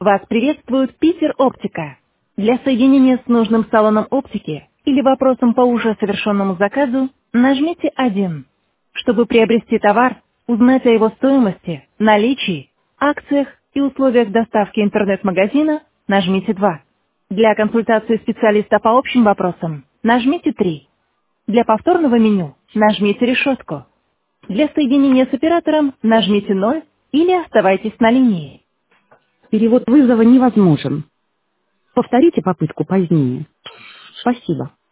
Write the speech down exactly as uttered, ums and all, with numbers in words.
Вас приветствует Питер Оптика. Для соединения с нужным салоном оптики или вопросом по уже совершенному заказу нажмите один. Чтобы приобрести товар, узнать о его стоимости, наличии, акциях и условиях доставки интернет-магазина, нажмите два. Для консультации специалиста по общим вопросам нажмите три. Для повторного меню нажмите решетку. Для соединения с оператором нажмите ноль или оставайтесь на линии. Перевод вызова невозможен. Повторите попытку позднее. Спасибо.